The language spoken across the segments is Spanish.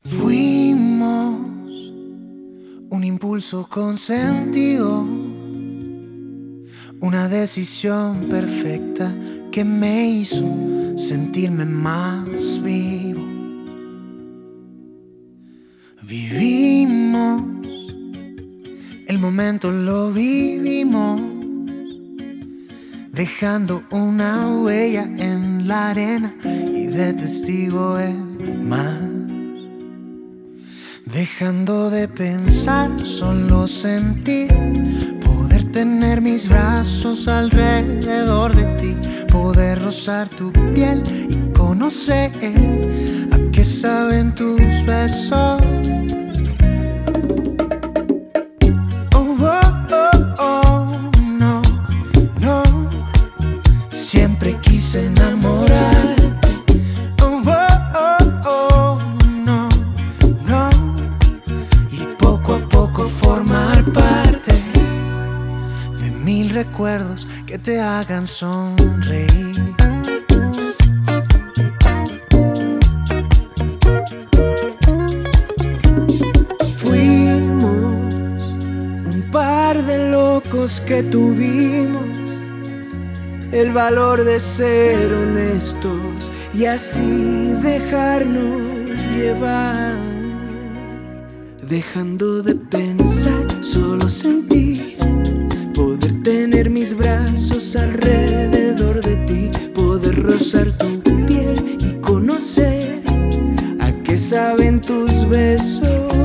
Fuimos un impulso con sentido, una decisión perfecta que me hizo sentirme más vivo. Vivimos, el momento lo vivimos, dejando una huella en la arena y de testigo el mar. Dejando de pensar, solo sentir, poder tener mis brazos alrededor de ti, poder rozar tu piel y conocer a qué saben tus besos. Oh, oh, oh, oh, no, no, siempre quise enamorarte. Oh, oh, oh, oh, no, no, y poco a poco formar parte de mil recuerdos que te hagan sonreír. Fuimos un par de locos que tuvimos el valor de ser honestos y así dejarnos llevar, dejando de pensar, solo sentir, poder tener mis brazos alrededor de ti, poder rozar tu piel y conocer a qué saben tus besos.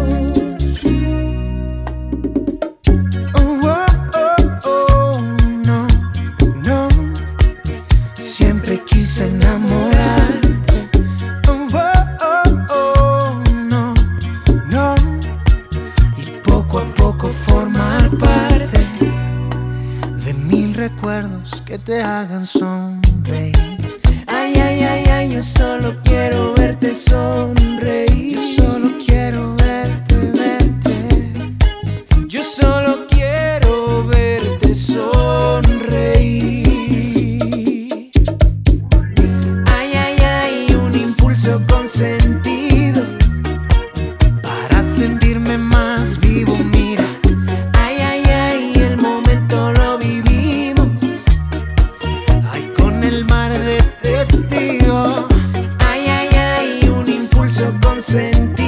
Oh, oh, oh, oh, no, no, siempre quise enamorarte. Oh, oh, oh, oh, no, no, y poco a poco formar parte de mil recuerdos que te hagan sonreír. Ay, ay, ay, ay, yo solo quiero verte sonreír. Yo solo quiero verte, verte. Yo solo quiero verte sonreír. Ay, ay, ay, un impulso con sentido Para sentirme más vivo, mira. Ay, ay, ay, el momento lo vivimos. Ay, con el mar de testigos. Ay, ay, ay, un impulso con sentido.